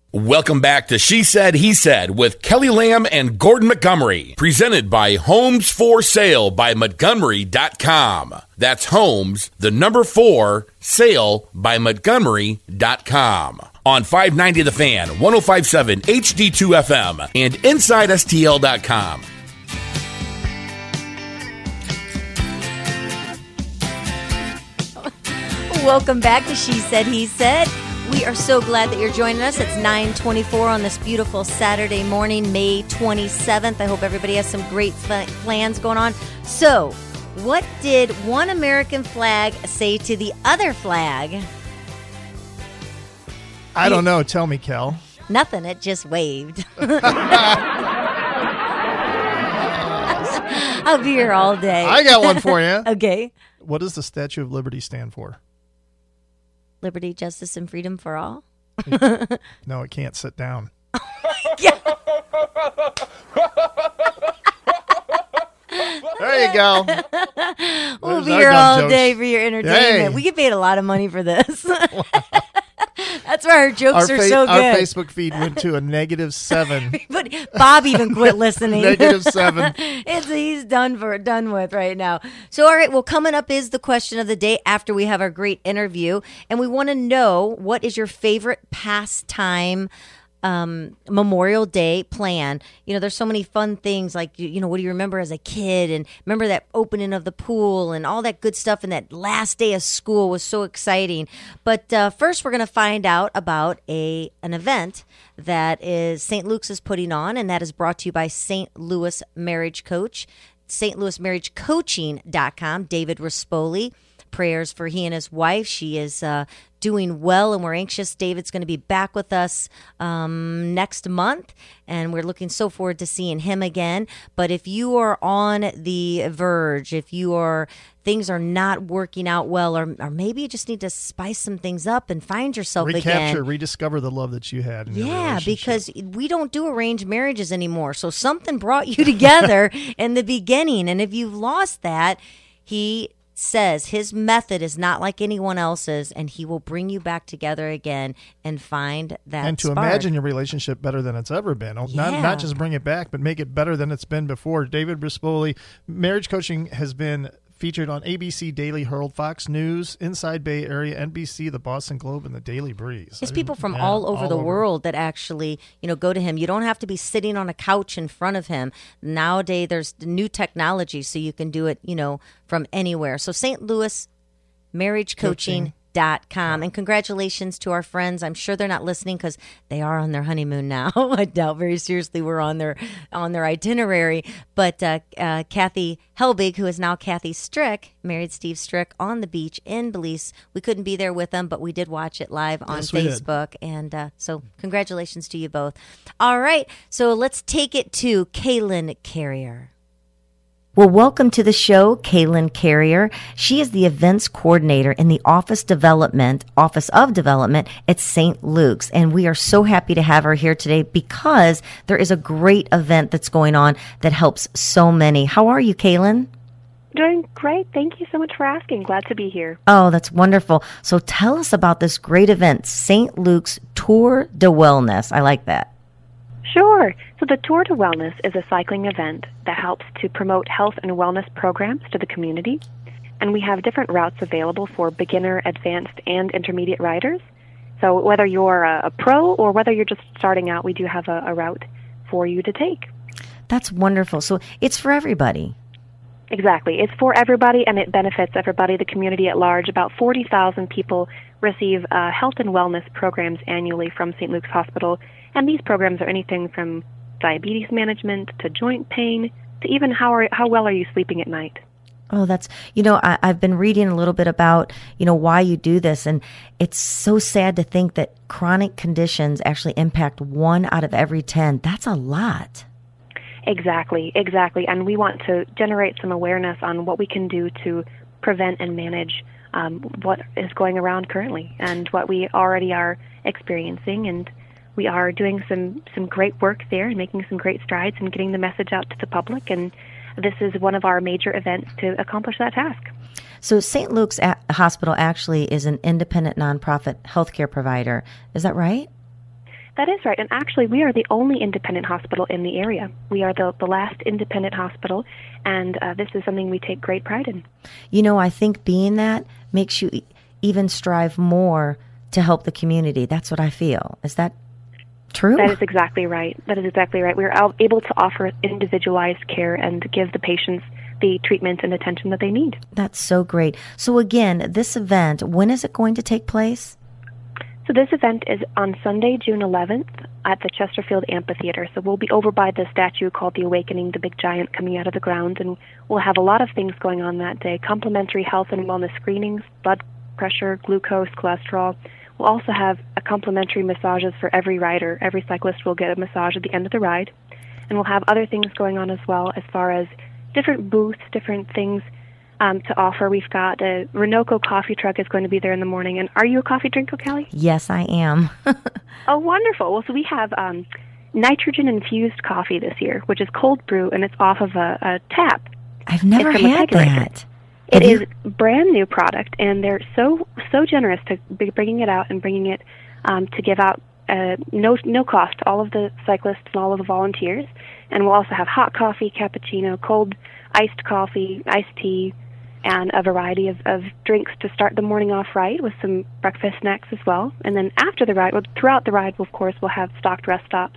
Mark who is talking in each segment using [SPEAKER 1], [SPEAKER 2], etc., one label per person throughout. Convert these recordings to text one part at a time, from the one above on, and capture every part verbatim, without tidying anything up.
[SPEAKER 1] Welcome back to She Said, He Said with Kelly Lamb and Gordon Montgomery. Presented by Homes for Sale by Montgomery dot com. That's Homes, the number four, sale by Montgomery dot com. On five ninety The Fan, one oh five point seven H D two F M, and Inside S T L dot com.
[SPEAKER 2] Welcome back to She Said, He Said. We are so glad that you're joining us. It's nine twenty-four on this beautiful Saturday morning, May twenty-seventh. I hope everybody has some great plans going on. So, what did one American flag say to the other flag?
[SPEAKER 3] I don't know. Tell me, Kel.
[SPEAKER 2] Nothing. It just waved. I'll be here all day.
[SPEAKER 3] I got one for you.
[SPEAKER 2] Okay.
[SPEAKER 3] What does the Statue of Liberty stand for?
[SPEAKER 2] Liberty, justice, and freedom for all?
[SPEAKER 3] No, it can't sit down.
[SPEAKER 2] Yeah.
[SPEAKER 3] There you go.
[SPEAKER 2] We'll
[SPEAKER 3] There's
[SPEAKER 2] be
[SPEAKER 3] our
[SPEAKER 2] here
[SPEAKER 3] dumb
[SPEAKER 2] all
[SPEAKER 3] jokes.
[SPEAKER 2] day for your entertainment.
[SPEAKER 3] Hey.
[SPEAKER 2] We get paid a lot of money for this. That's why our jokes
[SPEAKER 3] Our,
[SPEAKER 2] are
[SPEAKER 3] fa-
[SPEAKER 2] so good.
[SPEAKER 3] our Facebook feed went to a negative seven.
[SPEAKER 2] But Bob even quit listening.
[SPEAKER 3] Negative seven.
[SPEAKER 2] It's, he's done for done with right now. So, all right. Well, coming up is the question of the day after we have our great interview, and we want to know, what is your favorite pastime um Memorial Day plan? You know, there's so many fun things, like, you, you know, what do you remember as a kid, and remember that opening of the pool and all that good stuff, and that last day of school was so exciting. But uh, first we're going to find out about a an event that is Saint Luke's is putting on, and that is brought to you by Saint Louis Marriage Coach, Saint Louis Marriage Coaching dot com. David Rispoli, prayers for he and his wife. She is uh doing well, and we're anxious. David's going to be back with us um, next month, and we're looking so forward to seeing him again. But if you are on the verge, if you are things are not working out well, or, or maybe you just need to spice some things up and find yourself
[SPEAKER 3] Recapture,
[SPEAKER 2] again.
[SPEAKER 3] rediscover the love that you had in your
[SPEAKER 2] Yeah,
[SPEAKER 3] relationship.
[SPEAKER 2] because we don't do arranged marriages anymore. So something brought you together in the beginning, and if you've lost that, he says his method is not like anyone else's, and he will bring you back together again and find that
[SPEAKER 3] and to
[SPEAKER 2] spark.
[SPEAKER 3] imagine your relationship better than it's ever been. Not
[SPEAKER 2] Yeah.
[SPEAKER 3] not just bring it back, but make it better than it's been before. David Rispoli, marriage coaching, has been featured on A B C Daily Herald, Fox News, Inside Bay Area, N B C, the Boston Globe, and the Daily Breeze.
[SPEAKER 2] There's people from
[SPEAKER 3] Yeah,
[SPEAKER 2] all over
[SPEAKER 3] all
[SPEAKER 2] the
[SPEAKER 3] over.
[SPEAKER 2] world that actually, you know, go to him. You don't have to be sitting on a couch in front of him. Nowadays, there's new technology, so you can do it, you know, from anywhere. So Saint Louis Marriage Coaching dot com. And congratulations to our friends. I'm sure they're not listening because they are on their honeymoon now. I doubt very seriously we're on their on their itinerary. But uh, uh, Kathy Helbig, who is now Kathy Strick, married Steve Strick, on the beach in Belize. We couldn't be there with them, but we did watch it live on
[SPEAKER 3] Yes, we did.
[SPEAKER 2] Facebook. And uh, so congratulations to you both. All right, so let's take it to Kaylin Carrier. Well, welcome to the show, Kaylin Carrier. She is the events coordinator in the Office Development, Office of Development at Saint Luke's. And we are so happy to have her here today because there is a great event that's going on that helps so many. How are you, Kaylin?
[SPEAKER 4] Doing great. Thank you so much for asking. Glad to be here.
[SPEAKER 2] Oh, that's wonderful. So tell us about this great event, Saint Luke's Tour de Wellness. I like that.
[SPEAKER 4] Sure. So the Tour to Wellness is a cycling event that helps to promote health and wellness programs to the community. And we have different routes available for beginner, advanced, and intermediate riders. So whether you're a, a pro or whether you're just starting out, we do have a, a route for you to take.
[SPEAKER 2] That's wonderful. So it's for everybody.
[SPEAKER 4] Exactly. It's for everybody, and it benefits everybody, the community at large. About forty thousand people receive uh, health and wellness programs annually from Saint Luke's Hospital. And these programs are anything from diabetes management to joint pain to even how are, how well are you sleeping at night.
[SPEAKER 2] Oh, that's, you know, I, I've been reading a little bit about, you know, why you do this. And it's so sad to think that chronic conditions actually impact one out of every ten. That's a lot.
[SPEAKER 4] Exactly, exactly. And we want to generate some awareness on what we can do to prevent and manage um, what is going around currently and what we already are experiencing. And we are doing some, some great work there and making some great strides and getting the message out to the public. And this is one of our major events to accomplish that task.
[SPEAKER 2] So Saint Luke's a- Hospital actually is an independent nonprofit healthcare provider. Is that right?
[SPEAKER 4] That is right. And actually, we are the only independent hospital in the area. We are the, the last independent hospital, and uh, this is something we take great pride in.
[SPEAKER 2] You know, I think being that makes you even strive more to help the community. That's what I feel. Is that true?
[SPEAKER 4] That is exactly right. That is exactly right. We are able to offer individualized care and give the patients the treatment and attention that they need.
[SPEAKER 2] That's so great. So again, this event, when is it going to take place?
[SPEAKER 4] So this event is on Sunday, June eleventh at the Chesterfield Amphitheater. So we'll be over by the statue called The Awakening, the big giant coming out of the ground, and we'll have a lot of things going on that day. Complimentary health and wellness screenings, blood pressure, glucose, cholesterol. We'll also have a complimentary massages for every rider. Every cyclist will get a massage at the end of the ride. And we'll have other things going on as well as far as different booths, different things Um, to offer. We've got a Renoco coffee truck is going to be there in the morning. And are you a coffee drinker, Kelly?
[SPEAKER 2] Yes, I am.
[SPEAKER 4] Oh, wonderful. Well, so we have um, nitrogen-infused coffee this year, which is cold brew, and it's off of a, a tap.
[SPEAKER 2] I've never
[SPEAKER 4] It's from a
[SPEAKER 2] had
[SPEAKER 4] kegerator.
[SPEAKER 2] that.
[SPEAKER 4] It
[SPEAKER 2] Have
[SPEAKER 4] is
[SPEAKER 2] you-
[SPEAKER 4] a brand new product, and they're so so generous to be bringing it out and bringing it um, to give out uh, no no cost to all of the cyclists and all of the volunteers. And we'll also have hot coffee, cappuccino, cold iced coffee, iced tea, and a variety of, of drinks to start the morning off right with some breakfast snacks as well. And then after the ride, well, throughout the ride, of course, we'll have stocked rest stops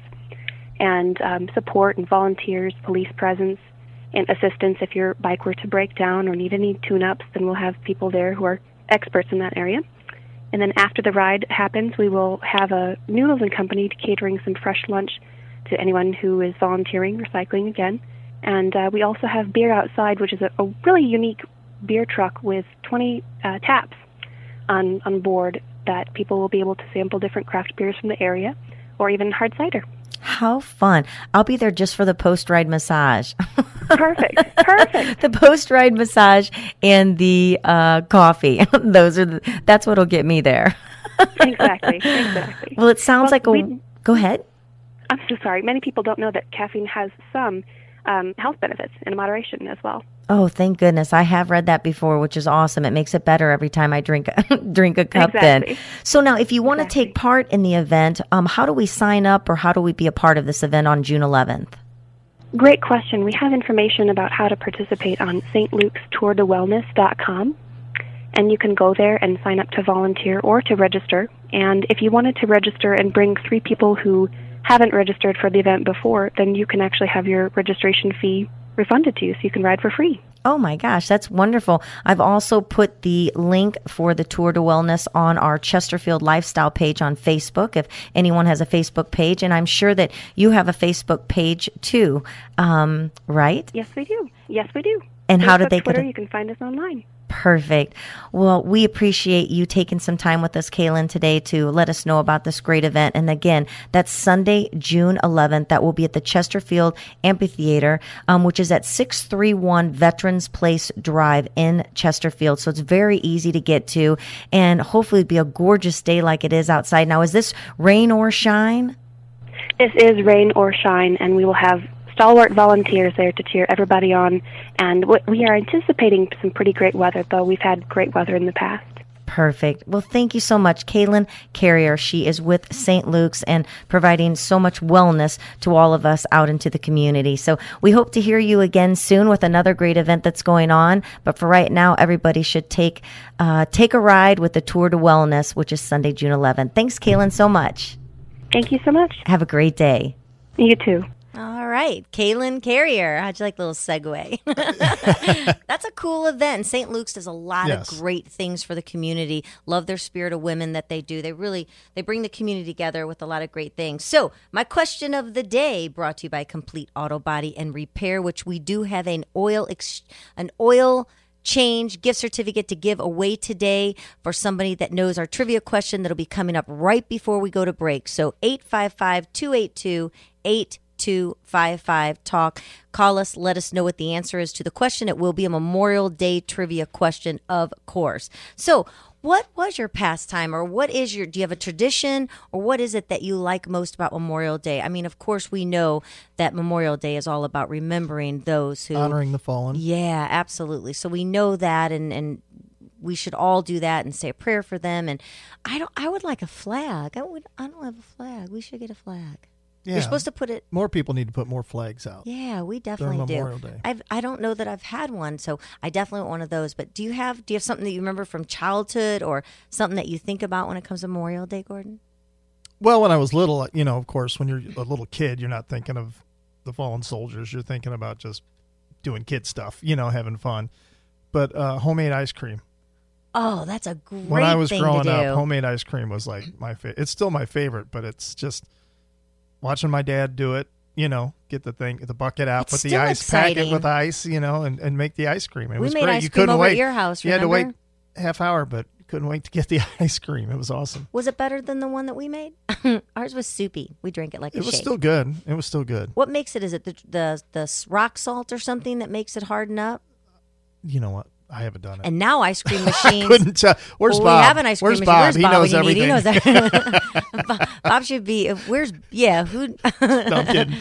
[SPEAKER 4] and um, support and volunteers, police presence, and assistance if your bike were to break down or need any tune-ups. Then we'll have people there who are experts in that area. And then after the ride happens, we will have a Noodles and Company catering some fresh lunch to anyone who is volunteering or cycling again. And uh, we also have beer outside, which is a, a really unique beer truck with twenty uh, taps on, on board that people will be able to sample different craft beers from the area or even hard cider.
[SPEAKER 2] How fun. I'll be there just for the post-ride massage.
[SPEAKER 4] Perfect. Perfect.
[SPEAKER 2] The post-ride massage and the uh, coffee. Those are the, that's what'll get me there.
[SPEAKER 4] Exactly. Exactly.
[SPEAKER 2] Well, it sounds
[SPEAKER 4] Well,
[SPEAKER 2] like a...
[SPEAKER 4] we-
[SPEAKER 2] Go ahead.
[SPEAKER 4] I'm so sorry. Many people don't know that caffeine has some um, health benefits in moderation as well.
[SPEAKER 2] Oh, thank goodness. I have read that before, which is awesome. It makes it better every time I drink drink a cup
[SPEAKER 4] Exactly.
[SPEAKER 2] then. So now, if you want to
[SPEAKER 4] Exactly.
[SPEAKER 2] take part in the event, um, how do we sign up or how do we be a part of this event on June eleventh?
[SPEAKER 4] Great question. We have information about how to participate on S Lukes Tour de Wellness dot com, and you can go there and sign up to volunteer or to register. And if you wanted to register and bring three people who haven't registered for the event before, then you can actually have your registration fee refunded to you so you can ride for free.
[SPEAKER 2] Oh my gosh, that's wonderful. I've also put the link for the Tour de Wellness on our Chesterfield Lifestyle page on Facebook, if anyone has a Facebook page. And I'm sure that you have a Facebook page too, um, right?
[SPEAKER 4] Yes, we do. Yes, we do.
[SPEAKER 2] And how did
[SPEAKER 4] Facebook,
[SPEAKER 2] they get
[SPEAKER 4] Twitter,
[SPEAKER 2] it?
[SPEAKER 4] you can find us online.
[SPEAKER 2] Perfect. Well, we appreciate you taking some time with us, Kaylin, today to let us know about this great event. And again, that's Sunday, June eleventh. That will be at the Chesterfield Amphitheater, um, which is at six thirty-one Veterans Place Drive in Chesterfield. So it's very easy to get to, and hopefully it'll be a gorgeous day like it is outside. Now, is this rain or shine?
[SPEAKER 4] This is rain or shine, and we will have stalwart volunteers there to cheer everybody on. And w- we are anticipating some pretty great weather, though we've had great weather in the past.
[SPEAKER 2] Perfect. Well, thank you so much, Kaylin Carrier. She is with Saint Luke's and providing so much wellness to all of us out into the community. So we hope to hear you again soon with another great event that's going on. But for right now, everybody should take uh, take a ride with the Tour de Wellness, which is Sunday, June eleventh. Thanks, Kaylin, so much.
[SPEAKER 4] Thank you so much.
[SPEAKER 2] Have a great day.
[SPEAKER 4] You too.
[SPEAKER 2] All right, Kaylin Carrier. How'd you like the little segue? That's a cool event. Saint Luke's does a lot
[SPEAKER 3] Yes.
[SPEAKER 2] of great things for the community. Love their Spirit of Women that they do. They really they bring the community together with a lot of great things. So my question of the day, brought to you by Complete Auto Body and Repair, which we do have an oil ex- an oil change gift certificate to give away today for somebody that knows our trivia question that'll be coming up right before we go to break. So eight five five, two eight two, eight two five five talk. Call us, let us know what the answer is to the question. It will be a Memorial Day trivia question, of course. So what was your pastime, or what is your, do you have a tradition, or what is it that you like most about Memorial Day? I mean, of course, we know that Memorial Day is all about remembering those who...
[SPEAKER 3] Honoring the fallen.
[SPEAKER 2] Yeah, absolutely. So we know that, and, and we should all do that and say a prayer for them. And I don't. I would like a flag. I would. I don't have a flag. We should get a flag.
[SPEAKER 3] Yeah.
[SPEAKER 2] You're supposed to put it.
[SPEAKER 3] More people need to put more flags out.
[SPEAKER 2] Yeah, we definitely do.
[SPEAKER 3] Memorial Day.
[SPEAKER 2] I've, I don't know that I've had one, so I definitely want one of those. But do you have do you have something that you remember from childhood or something that you think about when it comes to Memorial Day, Gordon?
[SPEAKER 3] Well, when I was little, you know, of course, when you're a little kid, you're not thinking of the fallen soldiers. You're thinking about just doing kid stuff, you know, having fun. But uh, homemade ice cream.
[SPEAKER 2] Oh, that's a great thing to do.
[SPEAKER 3] When I was growing up, homemade ice cream was like my favorite. It's still my favorite, but it's just watching my dad do it, you know, get the thing, the bucket out,
[SPEAKER 2] It's
[SPEAKER 3] put the
[SPEAKER 2] still
[SPEAKER 3] ice,
[SPEAKER 2] exciting.
[SPEAKER 3] pack it with ice, you know, and, and make the ice cream. It
[SPEAKER 2] We
[SPEAKER 3] was
[SPEAKER 2] made
[SPEAKER 3] great.
[SPEAKER 2] ice
[SPEAKER 3] You
[SPEAKER 2] cream
[SPEAKER 3] couldn't
[SPEAKER 2] over
[SPEAKER 3] wait.
[SPEAKER 2] at your house,
[SPEAKER 3] You had to wait
[SPEAKER 2] remember?
[SPEAKER 3] half hour, but you couldn't wait to get the ice cream. It was awesome.
[SPEAKER 2] Was it better than the one that we made? Ours was soupy. We drank it like a
[SPEAKER 3] It was
[SPEAKER 2] shake.
[SPEAKER 3] still good. It was still good.
[SPEAKER 2] What makes it? Is it the, the the rock salt or something that makes it harden up?
[SPEAKER 3] You know what? I haven't done it.
[SPEAKER 2] And now ice cream machines.
[SPEAKER 3] Couldn't tell. Where's
[SPEAKER 2] well,
[SPEAKER 3] Bob?
[SPEAKER 2] We have an ice cream
[SPEAKER 3] Where's
[SPEAKER 2] machine.
[SPEAKER 3] Bob?
[SPEAKER 2] Where's
[SPEAKER 3] he
[SPEAKER 2] Bob
[SPEAKER 3] knows
[SPEAKER 2] when you need
[SPEAKER 3] everything.
[SPEAKER 2] it? He knows that. Bob, Bob should be. Where's yeah? Who?
[SPEAKER 3] No, I'm kidding.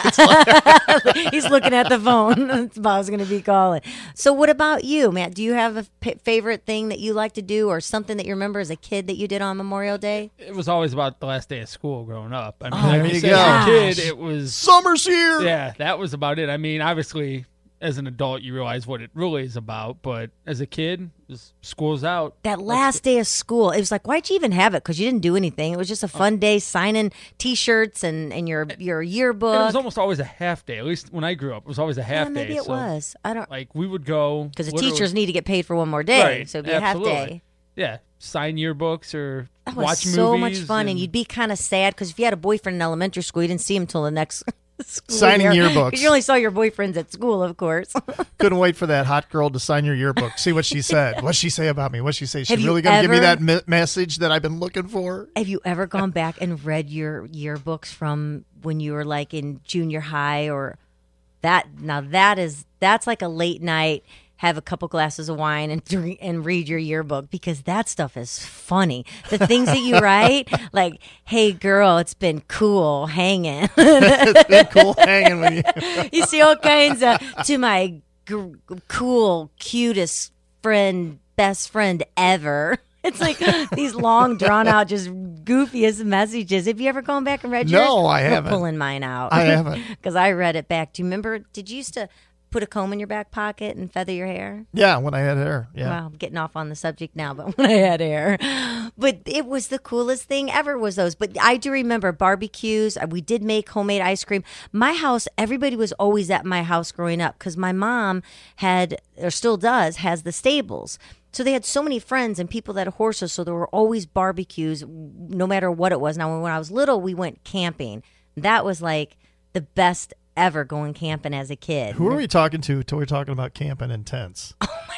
[SPEAKER 2] He's looking at the phone. Bob's going to be calling. So, what about you, Matt? Do you have a p- favorite thing that you like to do, or something that you remember as a kid that you did on Memorial Day?
[SPEAKER 5] It was always about the last day of school growing up. I mean,
[SPEAKER 2] Oh,
[SPEAKER 5] like
[SPEAKER 3] there
[SPEAKER 5] you
[SPEAKER 3] you
[SPEAKER 5] said,
[SPEAKER 3] go.
[SPEAKER 5] as a kid,
[SPEAKER 2] Gosh.
[SPEAKER 5] it was
[SPEAKER 3] Summer's here.
[SPEAKER 5] yeah, that was about it. I mean, obviously, as an adult, you realize what it really is about. But as a kid, it was, school's out.
[SPEAKER 2] That last day of school, it was like, why'd you even have it? Because you didn't do anything. It was just a fun day, signing T-shirts and, and your your yearbook.
[SPEAKER 5] And it was almost always a half day. At least when I grew up, it was always a half
[SPEAKER 2] yeah, maybe
[SPEAKER 5] day.
[SPEAKER 2] it
[SPEAKER 5] so,
[SPEAKER 2] was. I don't
[SPEAKER 5] Like we would go
[SPEAKER 2] because the
[SPEAKER 5] literally-
[SPEAKER 2] teachers need to get paid for one more day,
[SPEAKER 5] Right,
[SPEAKER 2] so it'd be a half
[SPEAKER 5] absolutely.
[SPEAKER 2] day.
[SPEAKER 5] Yeah, sign yearbooks or
[SPEAKER 2] That was
[SPEAKER 5] watch
[SPEAKER 2] so much
[SPEAKER 5] movies
[SPEAKER 2] fun, and, you'd be kind of sad because if you had a boyfriend in elementary school, you didn't see him till the next school
[SPEAKER 3] Signing
[SPEAKER 2] year.
[SPEAKER 3] yearbooks.
[SPEAKER 2] 'Cause you only saw your boyfriends at school, of course.
[SPEAKER 3] Couldn't wait for that hot girl to sign your yearbook. See what she said. What'd she say about me? What'd she say? She
[SPEAKER 2] Have you
[SPEAKER 3] really going to give me
[SPEAKER 2] ever-
[SPEAKER 3] that me- message that I've been looking for?
[SPEAKER 2] Have you ever gone back and read your yearbooks from when you were like in junior high or that? Now that is that's like a late night. Have a couple glasses of wine and drink, and read your yearbook because that stuff is funny. The things that you write, like, "Hey girl, it's been cool hanging."
[SPEAKER 3] It's been cool hanging with you.
[SPEAKER 2] You see all kinds of to my g- cool, cutest friend, best friend ever. It's like these long, drawn out, just goofiest messages. Have you ever gone back and read yours?
[SPEAKER 3] No, I
[SPEAKER 2] I'm
[SPEAKER 3] haven't.
[SPEAKER 2] pulling mine out.
[SPEAKER 3] I haven't.
[SPEAKER 2] Because I read it back. Do you remember? Did you used to put a comb in your back pocket and feather your hair?
[SPEAKER 3] Yeah, when I had hair. Yeah.
[SPEAKER 2] Wow, I'm getting off on the subject now, but when I had hair. But it was the coolest thing ever was those. But I do remember barbecues. Uh, We did make homemade ice cream. My house, everybody was always at my house growing up because my mom had, or still does, has the stables. So they had so many friends and people that had horses, so there were always barbecues no matter what it was. Now, when I was little, we went camping. That was like the best ever going camping as a kid.
[SPEAKER 3] Who are we talking to till we're talking about camping in tents?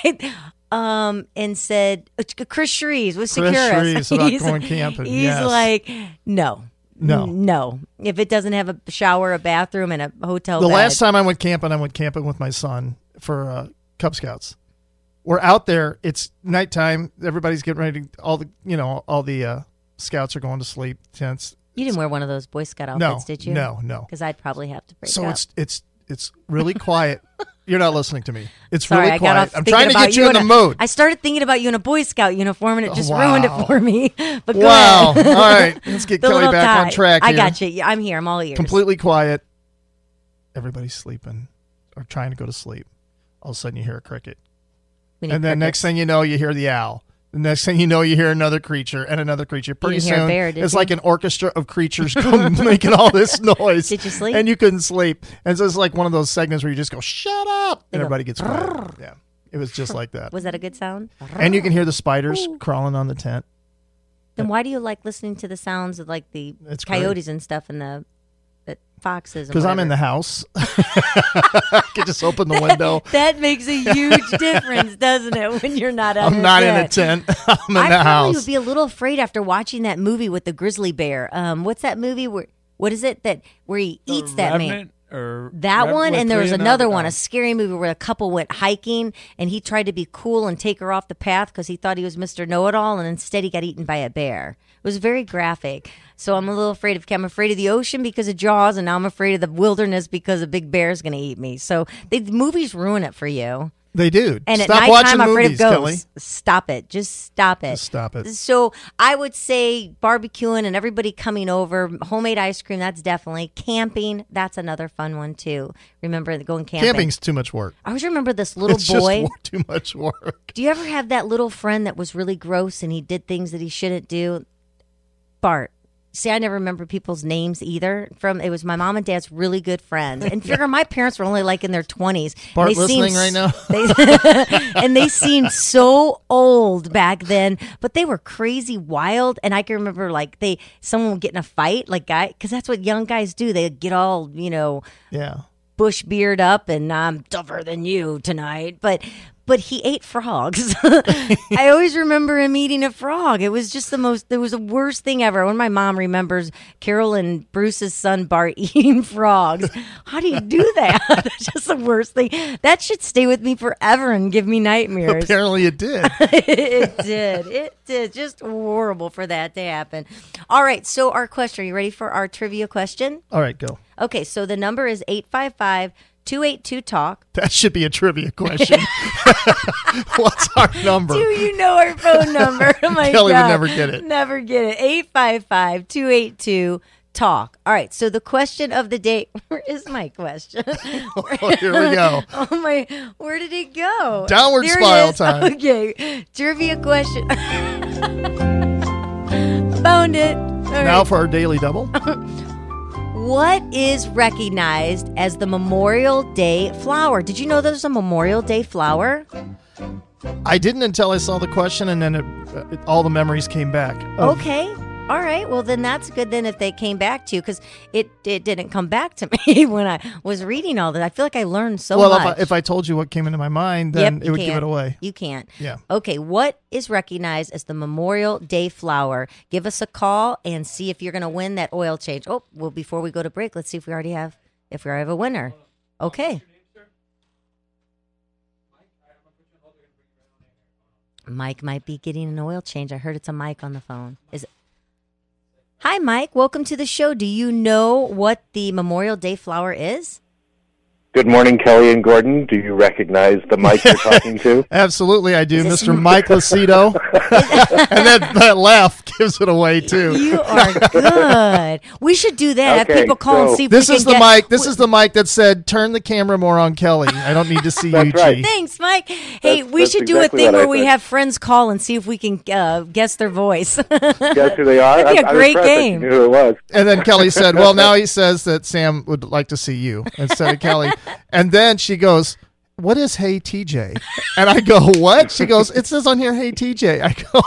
[SPEAKER 2] um, and said uh, Chris Shreves with
[SPEAKER 3] Chris
[SPEAKER 2] Securus.
[SPEAKER 3] Shreves about going camping,
[SPEAKER 2] He's
[SPEAKER 3] yes.
[SPEAKER 2] like, no,
[SPEAKER 3] No.
[SPEAKER 2] N- no. If it doesn't have a shower, a bathroom, and a hotel
[SPEAKER 3] The
[SPEAKER 2] bed.
[SPEAKER 3] last time I went camping, I went camping with my son for uh, Cub Scouts. We're out there. It's nighttime. Everybody's getting ready. To, all the you know, all the uh, scouts are going to sleep. Tents.
[SPEAKER 2] you didn't wear one of those Boy Scout
[SPEAKER 3] No,
[SPEAKER 2] outfits, did you?
[SPEAKER 3] no, no.
[SPEAKER 2] Because I'd probably have to break
[SPEAKER 3] So
[SPEAKER 2] up.
[SPEAKER 3] it's it's it's really quiet. You're not listening to me. It's
[SPEAKER 2] Sorry,
[SPEAKER 3] really
[SPEAKER 2] I
[SPEAKER 3] quiet.
[SPEAKER 2] got off
[SPEAKER 3] I'm
[SPEAKER 2] thinking
[SPEAKER 3] trying to
[SPEAKER 2] about
[SPEAKER 3] get you in
[SPEAKER 2] a-
[SPEAKER 3] the mood.
[SPEAKER 2] I started thinking about you in a Boy Scout uniform, and it just
[SPEAKER 3] Wow.
[SPEAKER 2] ruined it for me. But go
[SPEAKER 3] Wow.
[SPEAKER 2] ahead.
[SPEAKER 3] All right, let's get
[SPEAKER 2] The
[SPEAKER 3] Kelly
[SPEAKER 2] little
[SPEAKER 3] back on
[SPEAKER 2] tie.
[SPEAKER 3] track
[SPEAKER 2] I
[SPEAKER 3] here.
[SPEAKER 2] got you. Yeah, I'm here. I'm all ears.
[SPEAKER 3] Completely quiet. Everybody's sleeping or trying to go to sleep. All of a sudden, you hear a cricket.
[SPEAKER 2] We need
[SPEAKER 3] And then
[SPEAKER 2] crickets.
[SPEAKER 3] next thing you know, you hear the owl. The next thing you know, you hear another creature and another creature. Pretty
[SPEAKER 2] didn't hear a
[SPEAKER 3] soon,
[SPEAKER 2] bear, did
[SPEAKER 3] it's
[SPEAKER 2] you?
[SPEAKER 3] like an orchestra of creatures come making all this noise.
[SPEAKER 2] Did you sleep?
[SPEAKER 3] And you couldn't sleep. And so it's like one of those segments where you just go, shut up.
[SPEAKER 2] They
[SPEAKER 3] And
[SPEAKER 2] go,
[SPEAKER 3] everybody gets quiet. Yeah. It was just like that.
[SPEAKER 2] Was that a good sound?
[SPEAKER 3] And you can hear the spiders crawling on the tent.
[SPEAKER 2] Then why do you like listening to the sounds of like the
[SPEAKER 3] It's great.
[SPEAKER 2] coyotes and stuff and the, the foxes?
[SPEAKER 3] Because I'm in the house. I can just open the window.
[SPEAKER 2] That makes a huge difference, doesn't it? When you're not.
[SPEAKER 3] I'm not in a tent. I'm in
[SPEAKER 2] I
[SPEAKER 3] the
[SPEAKER 2] probably
[SPEAKER 3] house.
[SPEAKER 2] would be a little afraid after watching that movie with the grizzly bear. Um, what's that movie where? What is it that where he eats that man?
[SPEAKER 5] Revenant or
[SPEAKER 2] That
[SPEAKER 5] Rev-
[SPEAKER 2] one,
[SPEAKER 5] with
[SPEAKER 2] and there was
[SPEAKER 5] Leonardo-
[SPEAKER 2] another one,
[SPEAKER 5] oh.
[SPEAKER 2] a scary movie where a couple went hiking, and he tried to be cool and take her off the path because he thought he was Mister Know-It-All, and instead he got eaten by a bear. It was very graphic. So I'm a little afraid of. I'm afraid of the ocean because of Jaws, and now I'm afraid of the wilderness because a big bear's going to eat me. So they, the movies ruin it for you.
[SPEAKER 3] They do.
[SPEAKER 2] And
[SPEAKER 3] Stop
[SPEAKER 2] at
[SPEAKER 3] watching
[SPEAKER 2] nighttime, I'm afraid of
[SPEAKER 3] movies,
[SPEAKER 2] ghosts.
[SPEAKER 3] Kelly.
[SPEAKER 2] Stop it. Just stop it.
[SPEAKER 3] Just stop it.
[SPEAKER 2] So I would say barbecuing and everybody coming over, homemade ice cream, that's definitely. Camping, that's another fun one too. Remember going camping?
[SPEAKER 3] Camping's too much work.
[SPEAKER 2] I always remember this little
[SPEAKER 3] It's
[SPEAKER 2] boy.
[SPEAKER 3] just too much work.
[SPEAKER 2] Do you ever have that little friend that was really gross and he did things that he shouldn't do? Bart. See, I never remember people's names either. From it was my mom and dad's really good friends, and figure my parents were only like in their twenties.
[SPEAKER 3] Bart
[SPEAKER 2] and they
[SPEAKER 3] listening
[SPEAKER 2] seemed,
[SPEAKER 3] right now?
[SPEAKER 2] They, and they seemed so old back then, but they were crazy wild. And I can remember like they someone would get in a fight, like guy, because that's what young guys do. They get all you know,
[SPEAKER 3] Yeah.
[SPEAKER 2] bush beard up, and I'm tougher than you tonight. But but he ate frogs. I always remember him eating a frog. It was just the most, it was the worst thing ever. When my mom remembers Carol and Bruce's son Bart eating frogs. How do you do that? That's just the worst thing. That should stay with me forever and give me nightmares.
[SPEAKER 3] Apparently it did.
[SPEAKER 2] It did. It did. Just horrible for that to happen. All right. So our question, are you ready for our trivia question?
[SPEAKER 3] All right, go.
[SPEAKER 2] Okay. So the number is eight five five, two eight two, talk.
[SPEAKER 3] That should be a trivia question. What's our number?
[SPEAKER 2] Do you know our phone number? Oh my
[SPEAKER 3] Kelly
[SPEAKER 2] God.
[SPEAKER 3] would never get it.
[SPEAKER 2] Never get it. eight five five, two eight two, talk. All right. So the question of the day. Where is my question?
[SPEAKER 3] Oh, here we go.
[SPEAKER 2] Oh my, where did it go?
[SPEAKER 3] Downward
[SPEAKER 2] There it
[SPEAKER 3] spiral
[SPEAKER 2] is.
[SPEAKER 3] time.
[SPEAKER 2] Okay. Trivia question. Found it. All
[SPEAKER 3] Now
[SPEAKER 2] right.
[SPEAKER 3] for our daily double.
[SPEAKER 2] What is recognized as the Memorial Day flower? Did you know there's a Memorial Day flower?
[SPEAKER 3] I didn't until I saw the question, and then it, it, all the memories came back. of-
[SPEAKER 2] Okay. All right. Well, then that's good then if they came back to you, because it, it didn't come back to me when I was reading all that. I feel like I learned so
[SPEAKER 3] well,
[SPEAKER 2] much.
[SPEAKER 3] if I, if I told you what came into my mind, then
[SPEAKER 2] Yep,
[SPEAKER 3] it
[SPEAKER 2] you
[SPEAKER 3] would give
[SPEAKER 2] can't.
[SPEAKER 3] it away.
[SPEAKER 2] You can't.
[SPEAKER 3] Yeah.
[SPEAKER 2] Okay. What is recognized as the Memorial Day flower? Give us a call and see if you're going to win that oil change. Oh, well, before we go to break, let's see if we already have, if we already have a winner. Okay. Mike might be getting an oil change. I heard it's a Mike on the phone. Is it? Hi, Mike. Welcome to the show. Do you know what the Memorial Day flower is?
[SPEAKER 6] Good morning, Kelly and Gordon. Do you recognize the mic you're talking to?
[SPEAKER 3] Absolutely, I do,
[SPEAKER 2] Is this-
[SPEAKER 3] Mister Mike Lucido. And that, that laugh gives it away, too.
[SPEAKER 2] You are good. We should do that. Have
[SPEAKER 6] Okay,
[SPEAKER 2] people call and
[SPEAKER 6] so-
[SPEAKER 2] see if
[SPEAKER 3] This
[SPEAKER 2] we
[SPEAKER 3] is
[SPEAKER 2] can
[SPEAKER 3] the
[SPEAKER 2] get...
[SPEAKER 3] mic. This is the mic that said, turn the camera more on Kelly. I don't need to see you,
[SPEAKER 6] That's right.
[SPEAKER 3] G.
[SPEAKER 2] Thanks, Mike. Hey,
[SPEAKER 6] That's-
[SPEAKER 2] we
[SPEAKER 6] that's
[SPEAKER 2] should do
[SPEAKER 6] exactly
[SPEAKER 2] a thing
[SPEAKER 6] what I
[SPEAKER 2] where we
[SPEAKER 6] said.
[SPEAKER 2] have friends call and see if we can uh, guess their voice.
[SPEAKER 6] Guess who they are?
[SPEAKER 2] That'd be a
[SPEAKER 6] I'm,
[SPEAKER 2] great
[SPEAKER 6] I'm impressed that
[SPEAKER 2] game.
[SPEAKER 6] you knew who it was.
[SPEAKER 3] And then Kelly said, well, now he says that Sam would like to see you instead of Kelly. And then she goes, what is Hey T J? And I go, what? She goes, it says on here, Hey T J. I go,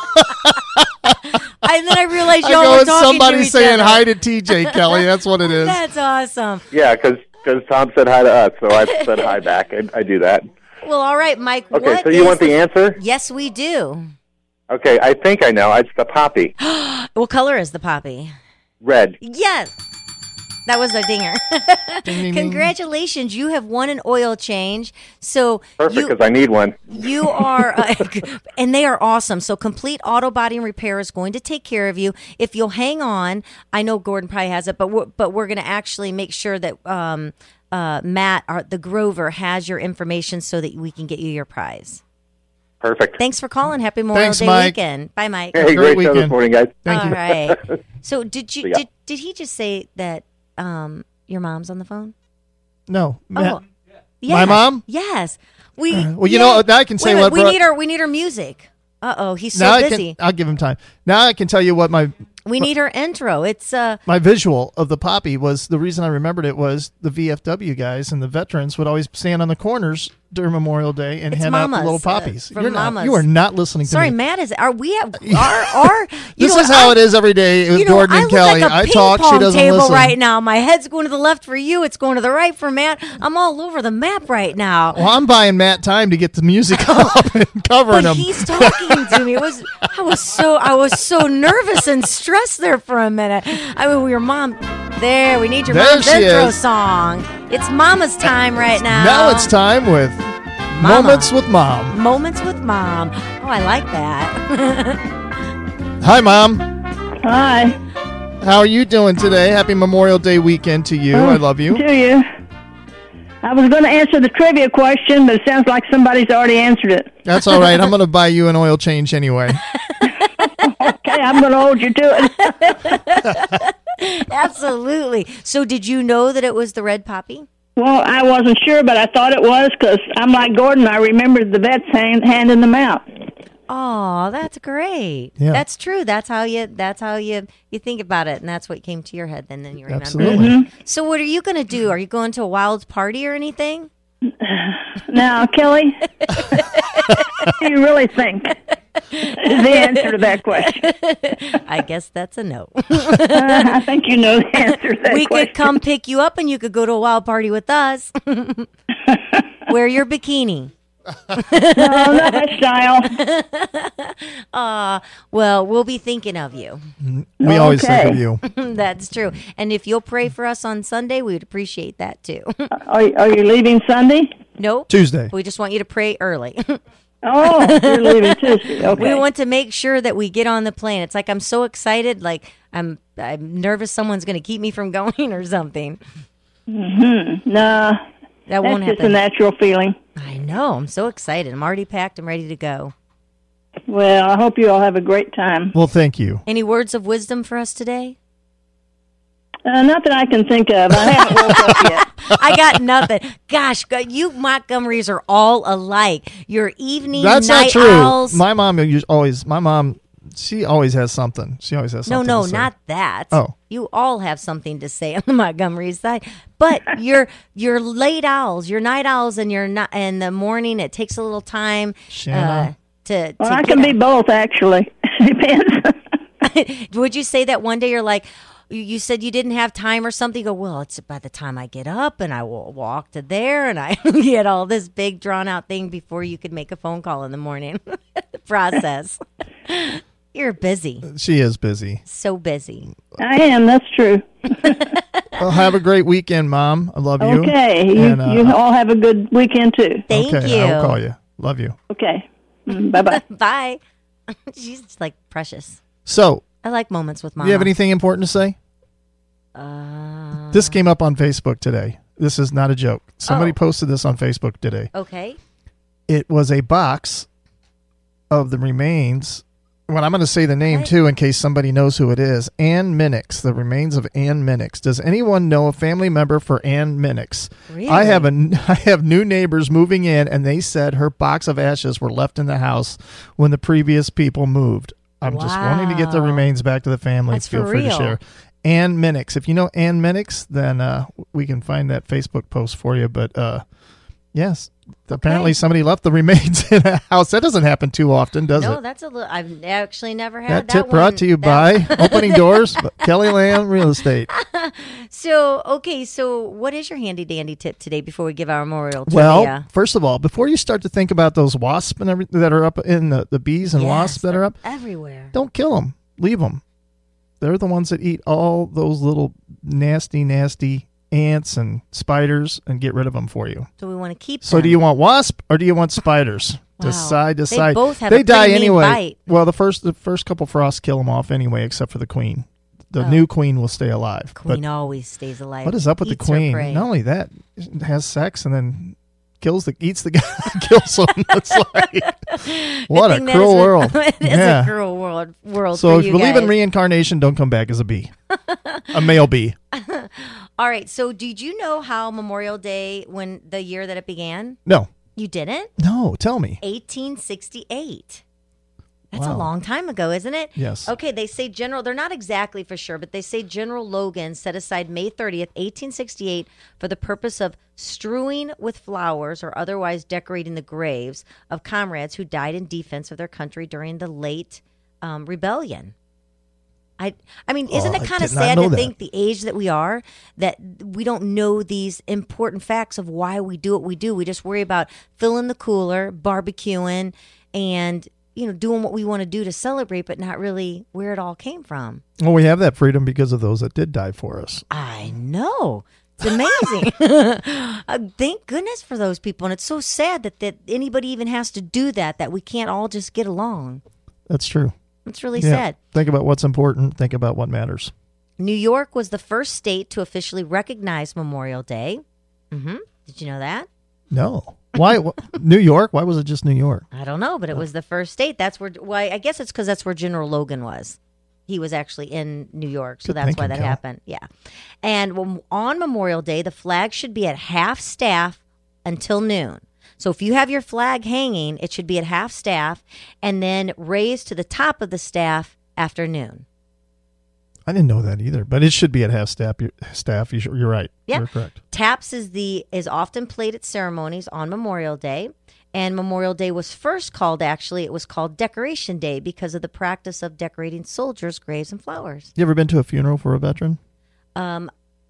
[SPEAKER 2] And then I realized
[SPEAKER 3] I
[SPEAKER 2] y'all
[SPEAKER 3] go,
[SPEAKER 2] were
[SPEAKER 3] it's
[SPEAKER 2] talking
[SPEAKER 3] somebody
[SPEAKER 2] to each
[SPEAKER 3] saying
[SPEAKER 2] other.
[SPEAKER 3] hi to T J, Kelly. That's what it is.
[SPEAKER 2] That's awesome.
[SPEAKER 6] Yeah, because Tom said hi to us, so I said hi back. I, I do that.
[SPEAKER 2] Well, all right, Mike.
[SPEAKER 6] Okay,
[SPEAKER 2] what
[SPEAKER 6] so you
[SPEAKER 2] is
[SPEAKER 6] want the answer?
[SPEAKER 2] Yes, we do.
[SPEAKER 6] Okay, I think I know. It's the poppy.
[SPEAKER 2] What color is the poppy?
[SPEAKER 6] Red.
[SPEAKER 2] Yes. That was a dinger.
[SPEAKER 3] Ding, ding, ding.
[SPEAKER 2] Congratulations, you have won an oil change. So
[SPEAKER 6] Perfect,
[SPEAKER 2] you
[SPEAKER 6] because I need one.
[SPEAKER 2] you are, uh, and they are awesome. So Complete Auto Body and Repair is going to take care of you. If you'll hang on, I know Gordon probably has it, but we're, but we're going to actually make sure that um, uh, Matt, our, the Grover, has your information so that we can get you your prize.
[SPEAKER 6] Perfect.
[SPEAKER 2] Thanks for calling. Happy Memorial
[SPEAKER 3] Thanks,
[SPEAKER 2] Day
[SPEAKER 3] Mike.
[SPEAKER 2] weekend. Bye, Mike.
[SPEAKER 6] Hey,
[SPEAKER 3] great
[SPEAKER 6] great show this
[SPEAKER 3] weekend.
[SPEAKER 6] morning, guys.
[SPEAKER 3] Thank
[SPEAKER 2] All
[SPEAKER 3] you.
[SPEAKER 2] right. So did you
[SPEAKER 6] See ya.
[SPEAKER 2] did did he just say that um, your mom's on the phone?
[SPEAKER 3] No. Matt.
[SPEAKER 2] Oh, yes.
[SPEAKER 3] My mom?
[SPEAKER 2] Yes. We.
[SPEAKER 3] Well, you
[SPEAKER 2] yeah.
[SPEAKER 3] know, now I can say
[SPEAKER 2] Wait a minute,
[SPEAKER 3] what
[SPEAKER 2] we
[SPEAKER 3] brought-
[SPEAKER 2] need our we need our music. Uh oh, he's so
[SPEAKER 3] now I
[SPEAKER 2] busy.
[SPEAKER 3] can, I'll give him time. Now I can tell you what my
[SPEAKER 2] We need her intro. It's uh
[SPEAKER 3] my visual of the poppy was, the reason I remembered it was the V F W guys and the veterans would always stand on the corners during Memorial Day and
[SPEAKER 2] It's
[SPEAKER 3] hand
[SPEAKER 2] mamas,
[SPEAKER 3] out the little
[SPEAKER 2] uh,
[SPEAKER 3] poppies.
[SPEAKER 2] from
[SPEAKER 3] You're not,
[SPEAKER 2] mamas.
[SPEAKER 3] you are not listening to
[SPEAKER 2] sorry,
[SPEAKER 3] me.
[SPEAKER 2] Matt is are we have our our you
[SPEAKER 3] This
[SPEAKER 2] know
[SPEAKER 3] is how
[SPEAKER 2] I-
[SPEAKER 3] it is every day with
[SPEAKER 2] You know,
[SPEAKER 3] Gordon
[SPEAKER 2] I
[SPEAKER 3] and
[SPEAKER 2] look
[SPEAKER 3] Kelly.
[SPEAKER 2] like a
[SPEAKER 3] I
[SPEAKER 2] ping
[SPEAKER 3] talk, she
[SPEAKER 2] pong
[SPEAKER 3] doesn't
[SPEAKER 2] table
[SPEAKER 3] listen.
[SPEAKER 2] right now. My head's going to the left for you. It's going to the right for Matt. I'm all over the map right now.
[SPEAKER 3] Well, I'm buying Matt time to get the music up and covering
[SPEAKER 2] But
[SPEAKER 3] him.
[SPEAKER 2] he's talking to me. It was I was so I was so nervous and stressed there for a minute. I mean, your mom. There, we need your
[SPEAKER 3] There
[SPEAKER 2] mom's
[SPEAKER 3] she
[SPEAKER 2] intro
[SPEAKER 3] is.
[SPEAKER 2] song. It's Mama's time right now.
[SPEAKER 3] Now it's time with
[SPEAKER 2] Mama.
[SPEAKER 3] Moments with Mom.
[SPEAKER 2] Moments with Mom. Oh, I like that.
[SPEAKER 3] Hi, Mom.
[SPEAKER 7] Hi.
[SPEAKER 3] How are you doing today? Happy Memorial Day weekend to you.
[SPEAKER 7] Oh,
[SPEAKER 3] I love you.
[SPEAKER 7] Do you? I was going to answer the trivia question, but it sounds like somebody's already answered it.
[SPEAKER 3] That's all right. I'm going to buy you an oil change anyway.
[SPEAKER 7] Okay, I'm going to hold you to it.
[SPEAKER 2] Absolutely. So did you know that it was the red poppy?
[SPEAKER 7] Well, I wasn't sure, but I thought it was because I'm like Gordon. I remembered the vets hand, handing them out.
[SPEAKER 2] Oh, that's great.
[SPEAKER 3] Yeah.
[SPEAKER 2] That's true. That's how you that's how you, you think about it, and that's what came to your head then then you remember.
[SPEAKER 3] Absolutely.
[SPEAKER 7] Mm-hmm.
[SPEAKER 2] So what are you going to do? Are you going to a wild party or anything?
[SPEAKER 7] Now, Kelly, what do you really think is the answer to that question?
[SPEAKER 2] I guess that's a no.
[SPEAKER 7] Uh, I think you know the answer to that
[SPEAKER 2] We
[SPEAKER 7] question.
[SPEAKER 2] could come pick you up and you could go to a wild party with us. Wear your bikini.
[SPEAKER 7] No, not my style.
[SPEAKER 2] Uh, well, we'll be thinking of you.
[SPEAKER 3] We always think
[SPEAKER 7] Okay.
[SPEAKER 3] of you.
[SPEAKER 2] That's true. And if you'll pray for us on Sunday, we would appreciate that too.
[SPEAKER 7] Are, are you leaving Sunday?
[SPEAKER 2] Nope.
[SPEAKER 3] Tuesday.
[SPEAKER 2] We just want you to pray early.
[SPEAKER 7] Oh, you're leaving Tuesday. Okay.
[SPEAKER 2] We want to make sure that we get on the plane. It's like I'm so excited, like I'm I'm nervous someone's going to keep me from going or something.
[SPEAKER 7] Mm-hmm. No,
[SPEAKER 2] That
[SPEAKER 7] that's
[SPEAKER 2] won't
[SPEAKER 7] just a
[SPEAKER 2] happen.
[SPEAKER 7] natural feeling.
[SPEAKER 2] I know. I'm so excited. I'm already packed. I'm ready to go.
[SPEAKER 7] Well, I hope you all have a great time.
[SPEAKER 3] Well, thank you.
[SPEAKER 2] Any words of wisdom for us today?
[SPEAKER 7] Uh, not that I can think of. I haven't woke up yet.
[SPEAKER 2] I got nothing. Gosh, go- you Montgomerys are all alike. Your evening
[SPEAKER 3] That's
[SPEAKER 2] night
[SPEAKER 3] not true.
[SPEAKER 2] owls.
[SPEAKER 3] My mom us- always, my mom, she always has something. She always has
[SPEAKER 2] no,
[SPEAKER 3] something.
[SPEAKER 2] no,
[SPEAKER 3] to say.
[SPEAKER 2] not that.
[SPEAKER 3] Oh.
[SPEAKER 2] You all have something to say on the Montgomery side. But you're you're late owls, you're night owls, and you're not in the morning. It takes a little time uh,
[SPEAKER 3] Shanna.
[SPEAKER 2] to. to
[SPEAKER 7] Well, I
[SPEAKER 2] get
[SPEAKER 7] can be
[SPEAKER 2] up.
[SPEAKER 7] both, actually. Depends.
[SPEAKER 2] Would you say that one day you're like, you, you said you didn't have time or something? You go, well, it's by the time I get up and I will walk to there and I get all this big drawn out thing before you could make a phone call in the morning. Process. You're busy.
[SPEAKER 3] She is busy.
[SPEAKER 2] So busy.
[SPEAKER 7] I am. That's true.
[SPEAKER 3] Well, have a great weekend, Mom. I love you.
[SPEAKER 7] Okay. You,
[SPEAKER 3] And, uh,
[SPEAKER 7] you all have a good weekend, too.
[SPEAKER 2] Thank
[SPEAKER 3] okay,
[SPEAKER 2] you.
[SPEAKER 3] I'll call you. Love you.
[SPEAKER 7] Okay. Mm, bye-bye.
[SPEAKER 2] Bye. She's just like precious.
[SPEAKER 3] So,
[SPEAKER 2] I like moments with mama.
[SPEAKER 3] do you have anything important to say?
[SPEAKER 2] Uh,
[SPEAKER 3] This came up on Facebook today. This is not a joke. Somebody
[SPEAKER 2] Oh.
[SPEAKER 3] posted this on Facebook today.
[SPEAKER 2] okay.
[SPEAKER 3] It was a box of the remains. Well, I'm going to say the name
[SPEAKER 2] What?
[SPEAKER 3] too in case somebody knows who it is. Ann Minix, the remains of Ann Minix. Does anyone know a family member for Ann Minix?
[SPEAKER 2] Really?
[SPEAKER 3] I have a I have new neighbors moving in, and they said her box of ashes were left in the house when the previous people moved. I'm just wanting to get the
[SPEAKER 2] Wow.
[SPEAKER 3] remains back to the family.
[SPEAKER 2] That's
[SPEAKER 3] Feel
[SPEAKER 2] for
[SPEAKER 3] free to
[SPEAKER 2] real.
[SPEAKER 3] share. Ann Minix. If you know Ann Minix, then uh, we can find that Facebook post for you. But uh, yes, apparently somebody left the remains in a house. That doesn't happen too often, does
[SPEAKER 2] No,
[SPEAKER 3] it?
[SPEAKER 2] that's a little. I've actually never had
[SPEAKER 3] That
[SPEAKER 2] that,
[SPEAKER 3] tip
[SPEAKER 2] one.
[SPEAKER 3] brought to you
[SPEAKER 2] That-
[SPEAKER 3] by Opening Doors, Kelly Lamb Real Estate.
[SPEAKER 2] So okay, so what is your handy dandy tip today before we give our memorial
[SPEAKER 3] Well,
[SPEAKER 2] trivia?
[SPEAKER 3] first of all, before you start to think about those wasps and every, that are up in the, the bees and
[SPEAKER 2] Yes,
[SPEAKER 3] wasps that are up,
[SPEAKER 2] everywhere.
[SPEAKER 3] don't kill them. Leave them. They're the ones that eat all those little nasty, nasty ants and spiders and get rid of them for you.
[SPEAKER 2] So we want to keep.
[SPEAKER 3] So
[SPEAKER 2] them.
[SPEAKER 3] do you want wasp or do you want spiders?
[SPEAKER 2] Wow.
[SPEAKER 3] Decide,
[SPEAKER 2] They
[SPEAKER 3] decide.
[SPEAKER 2] both have
[SPEAKER 3] they
[SPEAKER 2] a
[SPEAKER 3] die
[SPEAKER 2] pretty mean
[SPEAKER 3] anyway.
[SPEAKER 2] bite.
[SPEAKER 3] Well, the first the first couple frosts kill them off anyway, except for the queen. The
[SPEAKER 2] Oh.
[SPEAKER 3] new queen will stay alive.
[SPEAKER 2] Queen
[SPEAKER 3] but
[SPEAKER 2] always stays alive.
[SPEAKER 3] what is up with
[SPEAKER 2] Eats
[SPEAKER 3] the
[SPEAKER 2] her
[SPEAKER 3] queen?
[SPEAKER 2] prey.
[SPEAKER 3] Not only that, has sex and then kills the eats the guy, kills him. It's like what
[SPEAKER 2] Good
[SPEAKER 3] a
[SPEAKER 2] thing that
[SPEAKER 3] cruel
[SPEAKER 2] is a-
[SPEAKER 3] world.
[SPEAKER 2] it is
[SPEAKER 3] Yeah.
[SPEAKER 2] a cruel world. World.
[SPEAKER 3] So
[SPEAKER 2] for
[SPEAKER 3] if
[SPEAKER 2] you
[SPEAKER 3] you believe in
[SPEAKER 2] guys.
[SPEAKER 3] reincarnation, don't come back as a bee, a male bee.
[SPEAKER 2] All right. So did you know how Memorial Day, when the year that it began?
[SPEAKER 3] No,
[SPEAKER 2] You didn't?
[SPEAKER 3] no. Tell me.
[SPEAKER 2] eighteen sixty-eight. That's a
[SPEAKER 3] Wow.
[SPEAKER 2] long time ago, isn't it?
[SPEAKER 3] Yes.
[SPEAKER 2] Okay, they say General, they're not exactly for sure, but they say General Logan set aside May thirtieth, eighteen sixty-eight for the purpose of strewing with flowers or otherwise decorating the graves of comrades who died in defense of their country during the late um, rebellion. I, I mean, isn't
[SPEAKER 3] Oh,
[SPEAKER 2] it
[SPEAKER 3] I
[SPEAKER 2] kind of
[SPEAKER 3] did not
[SPEAKER 2] sad
[SPEAKER 3] know
[SPEAKER 2] to
[SPEAKER 3] that.
[SPEAKER 2] think the age that we are that we don't know these important facts of why we do what we do? We just worry about filling the cooler, barbecuing, and you know, doing what we want to do to celebrate, but not really where it all came from.
[SPEAKER 3] Well, we have that freedom because of those that did die for us.
[SPEAKER 2] I know. It's amazing. uh, thank goodness for those people. And it's so sad that, that anybody even has to do that, that we can't all just get along.
[SPEAKER 3] That's true.
[SPEAKER 2] It's really
[SPEAKER 3] Yeah.
[SPEAKER 2] sad.
[SPEAKER 3] Think about what's important. Think about what matters.
[SPEAKER 2] New York was the first state to officially recognize Memorial Day. hmm Did you know that?
[SPEAKER 3] No. Why? wh- New York? Why was it just New York?
[SPEAKER 2] I don't know, but it was the first state. That's where. Why? I guess it's because that's where General Logan was. He was actually in New York, so
[SPEAKER 3] Good
[SPEAKER 2] that's why
[SPEAKER 3] thinking,
[SPEAKER 2] that
[SPEAKER 3] Cal.
[SPEAKER 2] happened. Yeah. And when- on Memorial Day, the flag should be at half staff until noon. So if you have your flag hanging, it should be at half staff and then raised to the top of the staff after noon.
[SPEAKER 3] I didn't know that either, but it should be at half staff. You're, staff, you should, you're right.
[SPEAKER 2] Yeah.
[SPEAKER 3] You're correct.
[SPEAKER 2] Taps is the is often played at ceremonies on Memorial Day. And Memorial Day was first called, actually, it was called Decoration Day because of the practice of decorating soldiers' graves and flowers.
[SPEAKER 3] You ever been to a funeral for a veteran?
[SPEAKER 2] Um,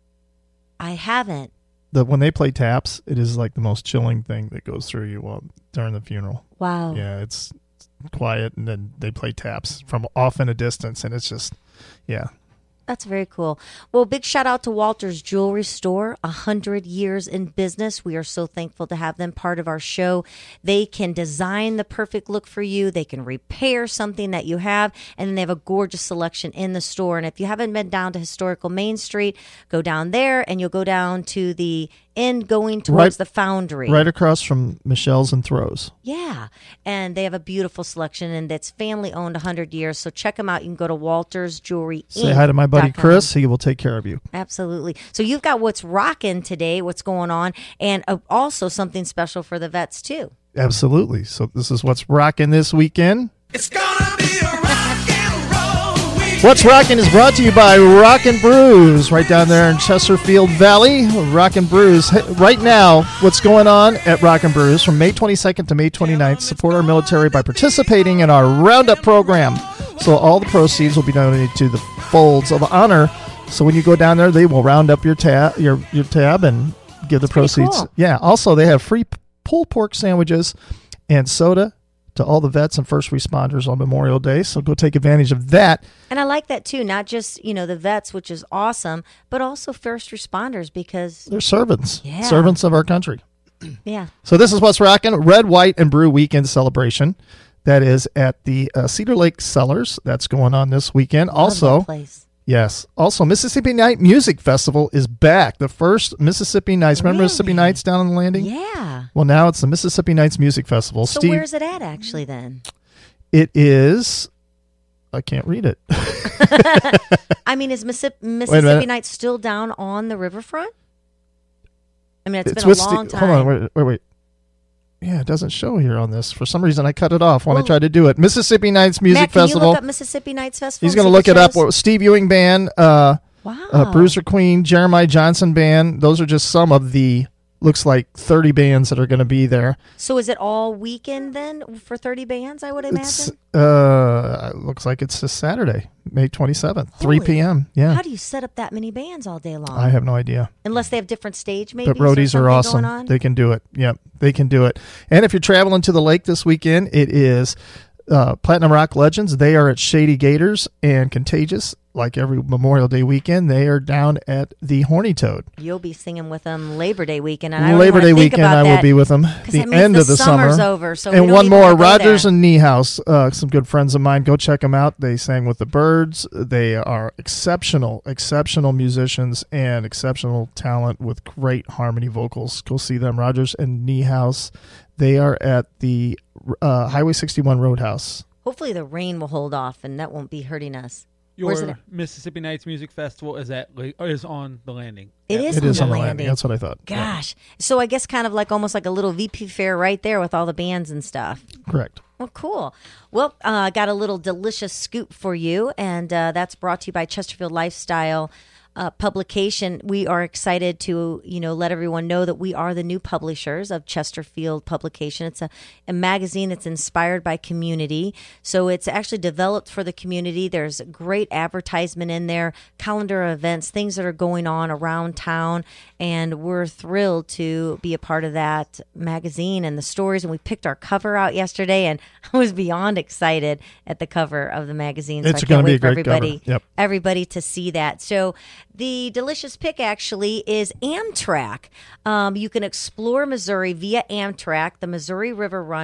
[SPEAKER 2] I haven't.
[SPEAKER 3] The when they play taps, it is like the most chilling thing that goes through you while during the funeral.
[SPEAKER 2] Wow.
[SPEAKER 3] Yeah, it's quiet, and then they play taps from off in a distance, and it's just, yeah.
[SPEAKER 2] That's very cool. Well, big shout out to Walter's Jewelry Store, a hundred years in business. We are so thankful to have them part of our show. They can design the perfect look for you. They can repair something that you have, and then they have a gorgeous selection in the store. And if you haven't been down to historical Main Street, go down there, and you'll go down to the end going towards
[SPEAKER 3] Right-
[SPEAKER 2] the Foundry.
[SPEAKER 3] Right across from Michelle's and Throws.
[SPEAKER 2] Yeah, and they have a beautiful selection, and it's family owned, a hundred years. So check them out. You can go to Walters Jewelry.
[SPEAKER 3] Say hi to my buddy
[SPEAKER 2] dot com.
[SPEAKER 3] Chris. He will take care of you.
[SPEAKER 2] Absolutely. So you've got what's rocking today, what's going on, and uh, also something special for the vets too.
[SPEAKER 3] Absolutely. So this is what's rocking this weekend.
[SPEAKER 8] It's gonna be a rock and roll week.
[SPEAKER 3] What's Rockin' is brought to you by Rockin' Brews right down there in Chesterfield Valley. Rockin' Brews. Hey, right now, what's going on at Rockin' Brews from May twenty-second to May twenty-ninth, support our military by participating in our Roundup program. So all the proceeds will be donated to the Folds of Honor. So when you go down there, they will round up your tab, your, your tab and give the
[SPEAKER 2] pretty
[SPEAKER 3] proceeds.
[SPEAKER 2] cool.
[SPEAKER 3] Yeah. Also, they have free p- pulled pork sandwiches and soda to all the vets and first responders on Memorial Day. So go take advantage of that.
[SPEAKER 2] And I like that too, not just, you know, the vets, which is awesome, but also first responders because,
[SPEAKER 3] They're servants,
[SPEAKER 2] Yeah.
[SPEAKER 3] servants of our country.
[SPEAKER 2] yeah.
[SPEAKER 3] So this is what's rocking. Red, White, and Brew Weekend Celebration. That is at the uh, Cedar Lake Cellars. That's going on this weekend.
[SPEAKER 2] Love
[SPEAKER 3] Also,
[SPEAKER 2] that place.
[SPEAKER 3] yes. Also, Mississippi Night Music Festival is back. The first Mississippi Nights. Remember
[SPEAKER 2] Really?
[SPEAKER 3] Mississippi Nights down on the landing?
[SPEAKER 2] Yeah.
[SPEAKER 3] Well, now it's the Mississippi Nights Music Festival.
[SPEAKER 2] So
[SPEAKER 3] Steve,
[SPEAKER 2] where's it at actually then?
[SPEAKER 3] it is. I can't read it.
[SPEAKER 2] I mean, is Mississippi,
[SPEAKER 3] minute.
[SPEAKER 2] Mississippi Nights still down on the riverfront? I mean, it's been a
[SPEAKER 3] with
[SPEAKER 2] long
[SPEAKER 3] Steve-
[SPEAKER 2] time.
[SPEAKER 3] Hold on, wait, wait, wait. Yeah, it doesn't show here on this. For some reason, I cut it off when
[SPEAKER 2] Well,
[SPEAKER 3] I tried to do it. Mississippi Nights Music
[SPEAKER 2] Matt, can
[SPEAKER 3] Festival.
[SPEAKER 2] you look up Mississippi Nights Festival?
[SPEAKER 3] He's
[SPEAKER 2] and
[SPEAKER 3] going to
[SPEAKER 2] see
[SPEAKER 3] look
[SPEAKER 2] what
[SPEAKER 3] it up.
[SPEAKER 2] shows?
[SPEAKER 3] Steve Ewing Band, uh,
[SPEAKER 2] Wow.
[SPEAKER 3] uh, Bruiser Queen, Jeremiah Johnson Band. Those are just some of the, looks like thirty bands that are going to be there.
[SPEAKER 2] So is it all weekend then for thirty bands, I would
[SPEAKER 3] It's,
[SPEAKER 2] imagine?
[SPEAKER 3] uh, it looks like it's this Saturday, May twenty-seventh, three
[SPEAKER 2] Holy-
[SPEAKER 3] p.m. Yeah.
[SPEAKER 2] How do you set up that many bands all day long?
[SPEAKER 3] I have no idea.
[SPEAKER 2] Unless they have different stage maybe.
[SPEAKER 3] But roadies are awesome.
[SPEAKER 2] Going on?
[SPEAKER 3] They can do it. Yep, they can do it. And if you're traveling to the lake this weekend, it is uh, Platinum Rock Legends. They are at Shady Gators, and Contagious, like every Memorial Day weekend, they are down at the Horny Toad.
[SPEAKER 2] You'll be singing with them Labor Day weekend. And I don't
[SPEAKER 3] Labor
[SPEAKER 2] wanna
[SPEAKER 3] Day
[SPEAKER 2] think
[SPEAKER 3] weekend,
[SPEAKER 2] about
[SPEAKER 3] I will
[SPEAKER 2] that,
[SPEAKER 3] be with them.
[SPEAKER 2] 'cause
[SPEAKER 3] The
[SPEAKER 2] that means
[SPEAKER 3] end
[SPEAKER 2] the
[SPEAKER 3] of the
[SPEAKER 2] summer's
[SPEAKER 3] summer.
[SPEAKER 2] over, so we
[SPEAKER 3] and
[SPEAKER 2] don't
[SPEAKER 3] one
[SPEAKER 2] even
[SPEAKER 3] more,
[SPEAKER 2] wanna go
[SPEAKER 3] Rogers
[SPEAKER 2] there.
[SPEAKER 3] and Niehaus, uh, some good friends of mine. Go check them out. They sang with the Birds. They are exceptional, exceptional musicians and exceptional talent with great harmony vocals. Go see them, Rogers and Niehaus. They are at the uh, Highway sixty-one Roadhouse.
[SPEAKER 2] Hopefully the rain will hold off and that won't be hurting us.
[SPEAKER 5] Your
[SPEAKER 2] Where's it at?
[SPEAKER 5] Mississippi Nights Music Festival is at is on the landing.
[SPEAKER 2] It is
[SPEAKER 3] It
[SPEAKER 2] on
[SPEAKER 3] is
[SPEAKER 2] the
[SPEAKER 3] on the
[SPEAKER 2] landing.
[SPEAKER 3] landing. That's what I thought. Yeah,
[SPEAKER 2] Gosh. So I guess kind of like almost like a little V P fair right there with all the bands and stuff.
[SPEAKER 3] correct.
[SPEAKER 2] Well, cool. Well, I uh, got a little delicious scoop for you, and uh, that's brought to you by Chesterfield Lifestyle uh, Publication. We are excited to, you know, let everyone know that we are the new publishers of Chesterfield Publication. It's a, a magazine that's inspired by community, so it's actually developed for the community. There's great advertisement in there, calendar events, things that are going on around town, and we're thrilled to be a part of that magazine and the stories. And we picked our cover out yesterday, and I was beyond excited at the cover of the magazine. So
[SPEAKER 3] It's
[SPEAKER 2] I can't
[SPEAKER 3] gonna be
[SPEAKER 2] wait
[SPEAKER 3] a
[SPEAKER 2] for
[SPEAKER 3] great cover.
[SPEAKER 2] everybody,
[SPEAKER 3] Yep.
[SPEAKER 2] everybody to see that. So the delicious pick actually is Amtrak. Um, you can explore Missouri via Amtrak, the Missouri River Runner.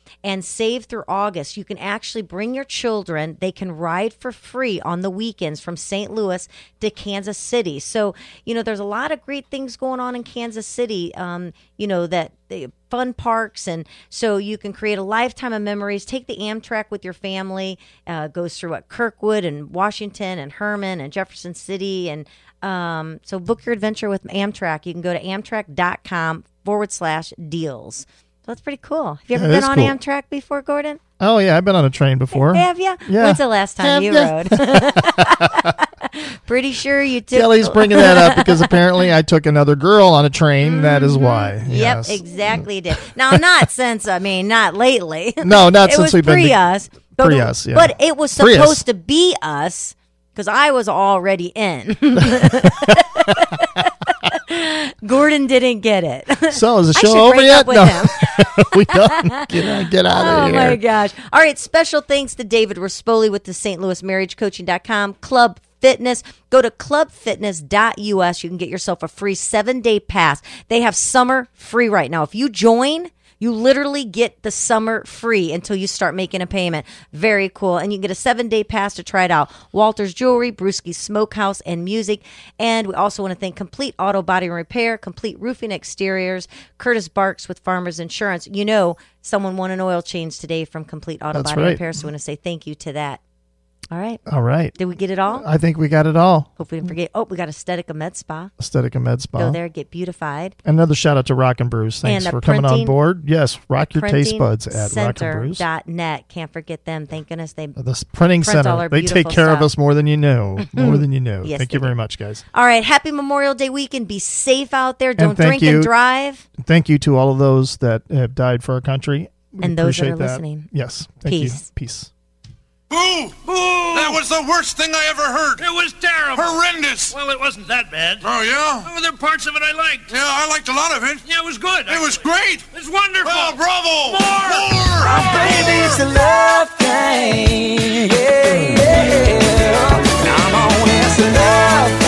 [SPEAKER 2] and save through August. You can actually bring your children. They can ride for free on the weekends from Saint Louis to Kansas City. So, you know, there's a lot of great things going on in Kansas City, um, you know, that the fun parks. And so you can create a lifetime of memories. Take the Amtrak with your family. Uh, goes through what, Kirkwood and Washington and Herman and Jefferson City. And um, so book your adventure with Amtrak. You can go to amtrak.com forward slash deals. So that's pretty cool. Have you ever
[SPEAKER 3] That
[SPEAKER 2] been
[SPEAKER 3] is
[SPEAKER 2] on
[SPEAKER 3] cool.
[SPEAKER 2] Amtrak before, Gordon?
[SPEAKER 3] Oh, yeah, I've been on a train before.
[SPEAKER 2] Have you?
[SPEAKER 3] Yeah.
[SPEAKER 2] When's the last time
[SPEAKER 3] Have
[SPEAKER 2] you
[SPEAKER 3] ya?
[SPEAKER 2] rode? Pretty sure you took.
[SPEAKER 3] Kelly's bringing that up because apparently I took another girl on a train. That is why.
[SPEAKER 2] Yep,
[SPEAKER 3] Yes.
[SPEAKER 2] exactly. Did now not since I mean not lately.
[SPEAKER 3] No, not
[SPEAKER 2] it
[SPEAKER 3] since
[SPEAKER 2] was
[SPEAKER 3] we've been
[SPEAKER 2] pre
[SPEAKER 3] to-
[SPEAKER 2] us. But,
[SPEAKER 3] pre-us, yeah.
[SPEAKER 2] but it was
[SPEAKER 3] Pre-us.
[SPEAKER 2] supposed to be us because I was already in. Gordon didn't get it.
[SPEAKER 3] So is the
[SPEAKER 2] I
[SPEAKER 3] show
[SPEAKER 2] should
[SPEAKER 3] over
[SPEAKER 2] break
[SPEAKER 3] yet?
[SPEAKER 2] up with
[SPEAKER 3] No,
[SPEAKER 2] him.
[SPEAKER 3] we done. Get, out- get out
[SPEAKER 2] Oh
[SPEAKER 3] of
[SPEAKER 2] my
[SPEAKER 3] here.
[SPEAKER 2] gosh. All right. Special thanks to David Rispoli with the Saint Louis Marriage Coaching dot com, Club Fitness. Go to club fitness dot U S. You can get yourself a free seven day pass. They have summer free right now. If you join, you literally get the summer free until you start making a payment. Very cool. And you can get a seven-day pass to try it out. Walter's Jewelry, Brewski's Smokehouse, and Music. And we also want to thank Complete Auto Body and Repair, Complete Roofing Exteriors, Curtis Barks with Farmers Insurance. You know, someone won an oil change today from Complete Auto
[SPEAKER 3] That's
[SPEAKER 2] Body
[SPEAKER 3] right.
[SPEAKER 2] Repair, so we want to say thank you to that. All right.
[SPEAKER 3] All right.
[SPEAKER 2] Did we get it all?
[SPEAKER 3] I think we got it all.
[SPEAKER 2] Hope we didn't forget. Oh, we got Aesthetica Med Spa.
[SPEAKER 3] Aesthetica Med Spa.
[SPEAKER 2] Go there, get beautified.
[SPEAKER 3] Another shout out to Rock and Brews. Thanks
[SPEAKER 2] And the
[SPEAKER 3] for coming on
[SPEAKER 2] printing-
[SPEAKER 3] board. Yes, rock your taste
[SPEAKER 2] Printing
[SPEAKER 3] buds at Rock and
[SPEAKER 2] Center
[SPEAKER 3] Brews.
[SPEAKER 2] dot net. Can't forget them. Thank goodness they.
[SPEAKER 3] The s- printing
[SPEAKER 2] print all
[SPEAKER 3] center.
[SPEAKER 2] our
[SPEAKER 3] They take
[SPEAKER 2] beautiful
[SPEAKER 3] care of
[SPEAKER 2] stuff.
[SPEAKER 3] us more than you know. More than you know.
[SPEAKER 2] Yes,
[SPEAKER 3] Thank
[SPEAKER 2] they
[SPEAKER 3] you very
[SPEAKER 2] do.
[SPEAKER 3] much, guys.
[SPEAKER 2] All right. Happy Memorial Day weekend. Be safe out there. Don't
[SPEAKER 3] thank
[SPEAKER 2] drink
[SPEAKER 3] you.
[SPEAKER 2] and drive.
[SPEAKER 3] Thank you to all of those that have died for our country. We
[SPEAKER 2] And those that
[SPEAKER 3] appreciate
[SPEAKER 2] are listening.
[SPEAKER 3] Yes. Thank
[SPEAKER 2] Peace.
[SPEAKER 3] you. Peace.
[SPEAKER 8] Boo! Boo! That was the worst thing I ever heard.
[SPEAKER 9] It was terrible.
[SPEAKER 8] Horrendous.
[SPEAKER 9] Well, it wasn't that bad.
[SPEAKER 8] Oh, yeah?
[SPEAKER 9] Oh, there were parts of it I liked.
[SPEAKER 8] Yeah, I liked a lot of it.
[SPEAKER 9] Yeah, it was good.
[SPEAKER 8] It was great.
[SPEAKER 9] It's wonderful.
[SPEAKER 8] Oh, bravo!
[SPEAKER 9] More!
[SPEAKER 10] Baby's a love thing. Yeah, yeah. I'm on this love